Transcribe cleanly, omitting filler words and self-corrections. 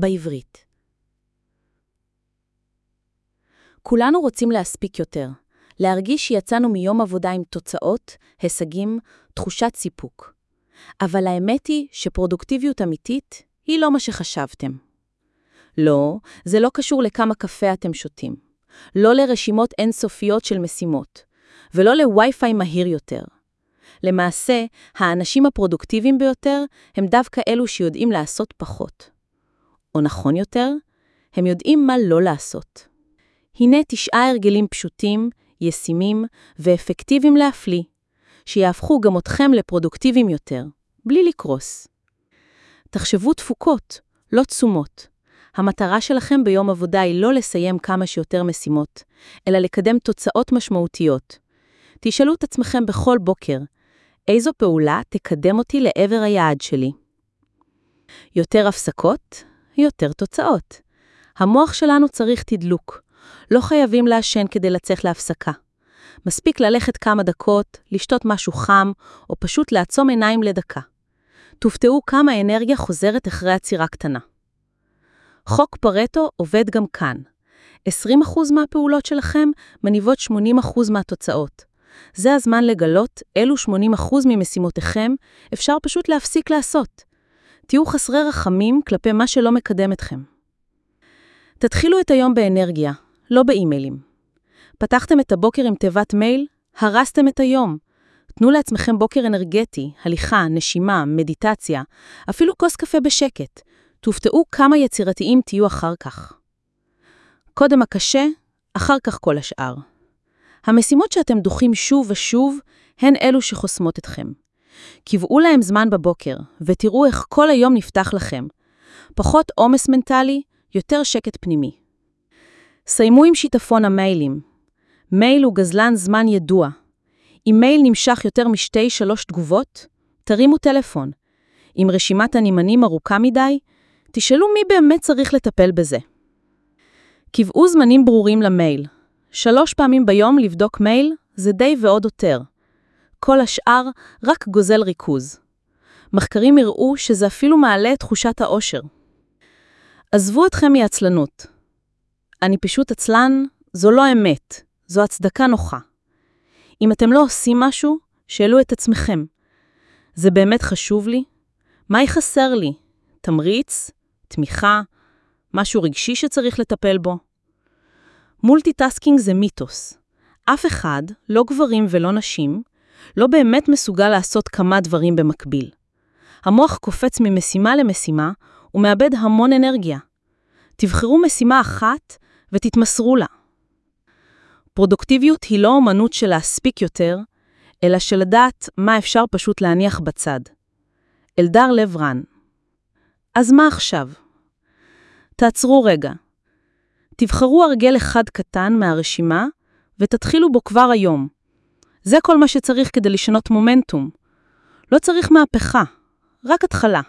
בעברית. כולנו רוצים להספיק יותר, להרגיש שיצאנו מיום עבודה עם תוצאות, הישגים, תחושת סיפוק. אבל האמת היא שפרודוקטיביות אמיתית היא לא מה שחשבתם. לא, זה לא קשור לכמה קפה אתם שותים. לא לרשימות אינסופיות של משימות, ולא לווי-פיי מהיר יותר. למעשה, האנשים הפרודוקטיביים ביותר הם דווקא אלו שיודעים לעשות פחות. או נכון יותר, הם יודעים מה לא לעשות. הנה 9 הרגלים פשוטים, ישימים ואפקטיביים להפליא, שיהפכו גם אתכם לפרודוקטיביים יותר, בלי לקרוס. תחשבו תפוקות, לא תשומות. המטרה שלכם ביום עבודה היא לא לסיים כמה שיותר משימות, אלא לקדם תוצאות משמעותיות. תשאלו את עצמכם בכל בוקר, איזו פעולה תקדם אותי לעבר היעד שלי? יותר הפסקות, יותר תוצאות. המוח שלנו צריך תדלוק. לא חייבים לעשן כדי לצאת להפסקה. מספיק ללכת כמה דקות, לשתות משהו חם, או פשוט לעצום עיניים לדקה. תופתעו כמה אנרגיה חוזרת אחרי עצירה קטנה. חוק פרטו עובד גם כאן. 20% מהפעולות שלכם מניבות 80% מהתוצאות. זה הזמן לגלות אילו 80% ממשימותיכם אפשר פשוט להפסיק לעשות. תהיו חסרי רחמים כלפי מה שלא מקדם אתכם. תתחילו את היום באנרגיה, לא באימיילים. פתחתם את הבוקר עם תיבת מייל, הרסתם את היום. תנו לעצמכם בוקר אנרגטי, הליכה, נשימה, מדיטציה, אפילו כוס קפה בשקט. תופתעו כמה יצירתיים תהיו אחר כך. קודם הקשה, אחר כך כל השאר. המשימות שאתם דוחים שוב ושוב, הן אלו שחוסמות אתכם. קבעו להם זמן בבוקר, ותראו איך כל היום נפתח לכם. פחות עומס מנטלי, יותר שקט פנימי. סיימו עם שיטפון המיילים. מייל הוא גזלן זמן ידוע. אם מייל נמשך יותר מ2-3 תגובות, תרימו טלפון. אם רשימת הנמנים ארוכה מדי, תשאלו מי באמת צריך לטפל בזה. קבעו זמנים ברורים למייל. 3 פעמים ביום לבדוק מייל, זה די ועוד יותר. כל השאר רק גוזל ריכוז. מחקרים הראו שזה אפילו מעלה את תחושת האושר. עזבו אתכם מעצלנות. אני פשוט עצלן, זו לא אמת, זו הצדקה נוחה. אם אתם לא עושים משהו, שאלו את עצמכם. זה באמת חשוב לי? מה יחסר לי? תמריץ? תמיכה? משהו רגשי שצריך לטפל בו? מולטיטאסקינג זה מיתוס. אף אחד, לא גברים ולא נשים, לא באמת מסוגל לעשות כמה דברים במקביל. המוח קופץ ממשימה למשימה ומאבד המון אנרגיה. תבחרו משימה אחת ותתמסרו לה. פרודוקטיביות היא לא אומנות של להספיק יותר, אלא של לדעת מה אפשר פשוט להניח בצד. אלדר לב רן. אז מה עכשיו? תעצרו רגע. תבחרו הרגל אחד קטן מהרשימה ותתחילו בו כבר היום. זה כל מה שצריך כדי לשנות מומנטום. לא צריך מהפכה, רק התחלה.